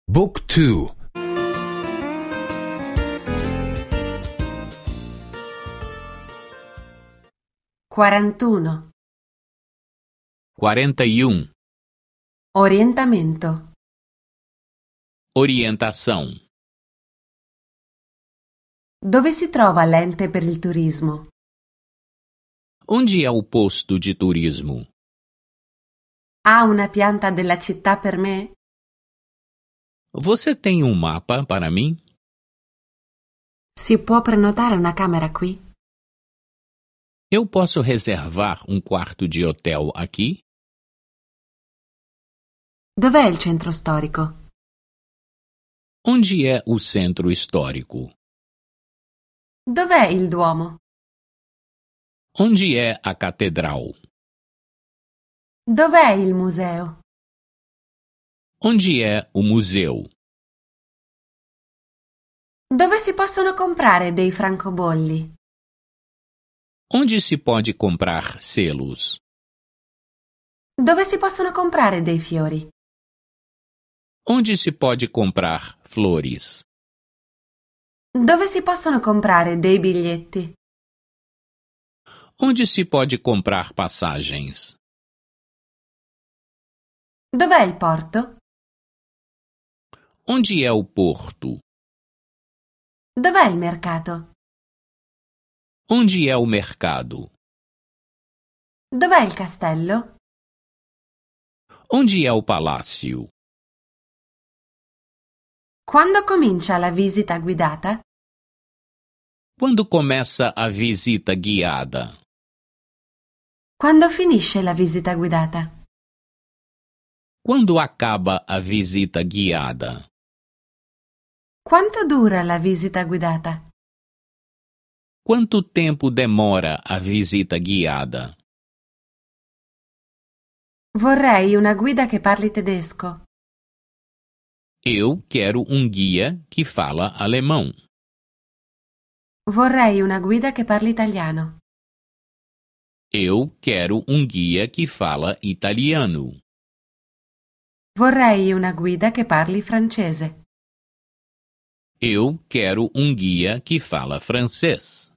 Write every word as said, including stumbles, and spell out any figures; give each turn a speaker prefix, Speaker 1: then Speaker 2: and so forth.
Speaker 1: Book two.
Speaker 2: quarantuno.
Speaker 3: quarenta e um.
Speaker 2: Orientamento.
Speaker 3: Orientação.
Speaker 2: Dove si trova l'ente per il turismo?
Speaker 3: Onde é o posto de turismo?
Speaker 2: Ha una pianta della città per me?
Speaker 3: Você tem um mapa para mim?
Speaker 2: Si può prenotare una camera qui?
Speaker 3: Eu posso reservar um quarto de hotel aqui?
Speaker 2: Dov'è il centro storico?
Speaker 3: Onde é o centro histórico?
Speaker 2: Dov'è il Duomo?
Speaker 3: Onde é a catedral?
Speaker 2: Dov'è il museo?
Speaker 3: Onde é o museu?
Speaker 2: Dove si possono comprare dei francobolli?
Speaker 3: Onde se pode comprar selos?
Speaker 2: Dove si possono comprare dei fiori?
Speaker 3: Onde se pode comprar flores?
Speaker 2: Dove si possono comprare dei biglietti?
Speaker 3: Onde se pode comprar passagens?
Speaker 2: Dov'è il porto?
Speaker 3: Onde é o porto?
Speaker 2: Dov'è il mercato?
Speaker 3: Onde é o mercado?
Speaker 2: Dov'è il castello?
Speaker 3: Onde é o palácio?
Speaker 2: Quando comincia la visita guidata?
Speaker 3: Quando começa a visita guiada?
Speaker 2: Quando finisce la visita guidata?
Speaker 3: Quando acaba a visita guiada?
Speaker 2: Quanto dura la visita guidata?
Speaker 3: Quanto tempo demora a visita guiada?
Speaker 2: Vorrei una guida che parli tedesco.
Speaker 3: Eu quero um guia que fala alemão.
Speaker 2: Vorrei una guida che parli italiano.
Speaker 3: Eu quero um guia que fala italiano.
Speaker 2: Vorrei una guida che parli francese.
Speaker 3: Eu quero um guia que fala francês.